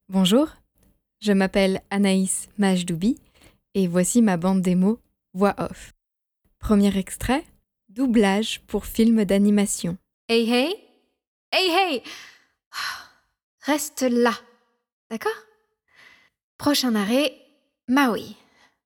Bonjour, je m'appelle Anaïs Majdoubi et voici ma bande démo Voix off. Premier extrait, doublage pour film d'animation. Hey hey, hey hey, reste là, d'accord? Prochain arrêt, Maui.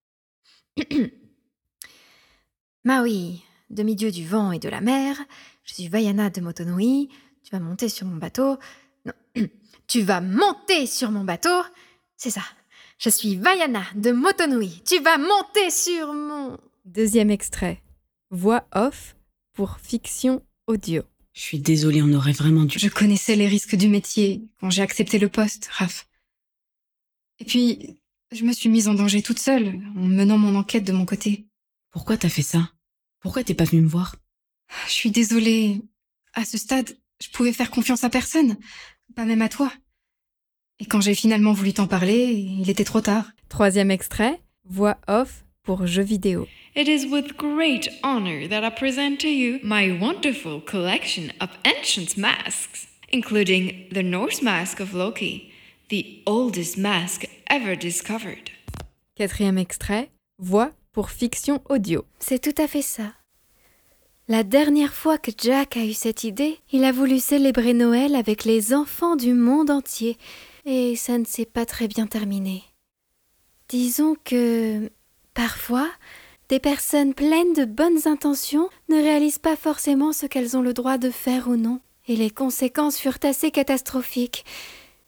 Maui, demi-dieu du vent et de la mer, je suis Vaiana de Motonui, tu vas monter sur mon bateau. Non, tu vas monter sur mon bateau, c'est ça. Je suis Vaiana de Motonui, tu vas monter sur mon... Deuxième extrait, voix off pour fiction audio. Je suis désolée, on aurait vraiment dû... Je connaissais les risques du métier quand j'ai accepté le poste, Raph. Et puis, je me suis mise en danger toute seule, en menant mon enquête de mon côté. Pourquoi t'as fait ça? Pourquoi t'es pas venue me voir? Je suis désolée. À ce stade, je pouvais faire confiance à personne, pas même à toi. Et quand j'ai finalement voulu t'en parler, il était trop tard. Troisième extrait, voix off pour jeux vidéo. It is with great honor that I present to you my wonderful collection of ancient masks, including the Norse mask of Loki, the oldest mask ever discovered. Quatrième extrait, voix pour fiction audio. C'est tout à fait ça. La dernière fois que Jack a eu cette idée, il a voulu célébrer Noël avec les enfants du monde entier, et ça ne s'est pas très bien terminé. Disons que, parfois, des personnes pleines de bonnes intentions ne réalisent pas forcément ce qu'elles ont le droit de faire ou non, et les conséquences furent assez catastrophiques.